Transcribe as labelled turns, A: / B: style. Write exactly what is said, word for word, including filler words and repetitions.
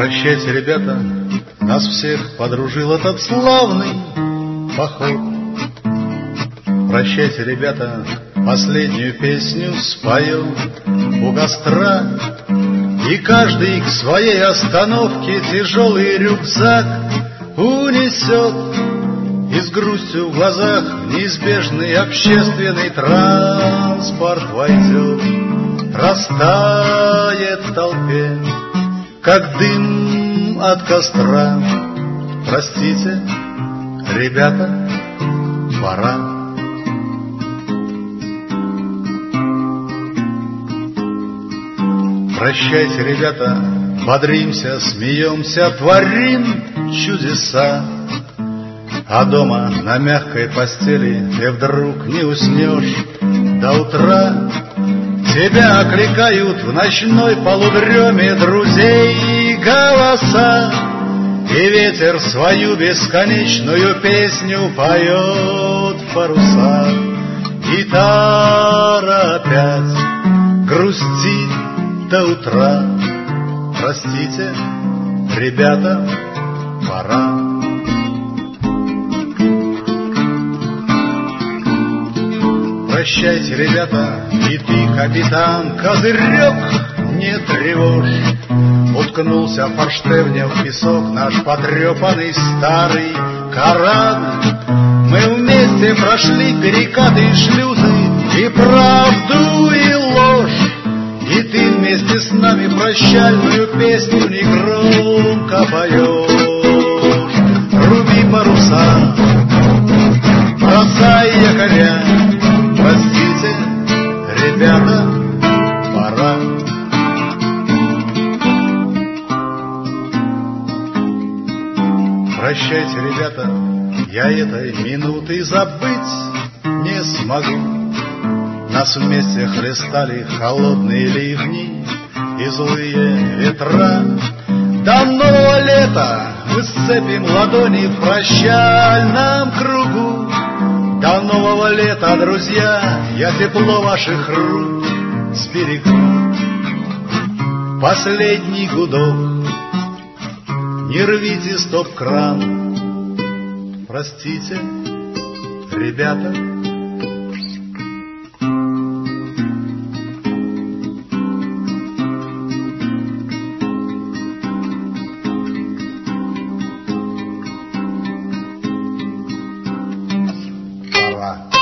A: Прощайте, ребята, нас всех подружил этот славный поход. Прощайте, ребята, последнюю песню споем у костра, и каждый к своей остановке тяжелый рюкзак унесет, и с грустью в глазах неизбежный общественный транспорт войдет, растает в толпе, как дым от костра. Простите, ребята, пора. Прощайте, ребята, бодримся, смеемся, творим чудеса. А дома на мягкой постели ты вдруг не уснешь до утра. Тебя окликают в ночной полудреме друзей голоса, и ветер свою бесконечную песню поет в парусах. Гитара опять грустит до утра. Простите, ребята, пора. Прощайте, ребята, и ты, капитан, козырек не тревожь. Уткнулся в форштевне в песок наш потрепанный старый корабль. Мы вместе прошли перекаты и шлюзы, и правду, и ложь. И ты вместе с нами прощальную песню негромко поешь. Руби паруса, бросай якоря. Простите, ребята, пора. Прощайте, ребята, я этой минуты забыть не смогу. Нас вместе хлестали холодные ливни и злые ветра. До нового лета мы сцепим ладони в прощальном кругу. До нового лета, друзья, я тепло ваших рук сберегу. Последний гудок, не рвите стоп-кран. Простите, ребята, пора.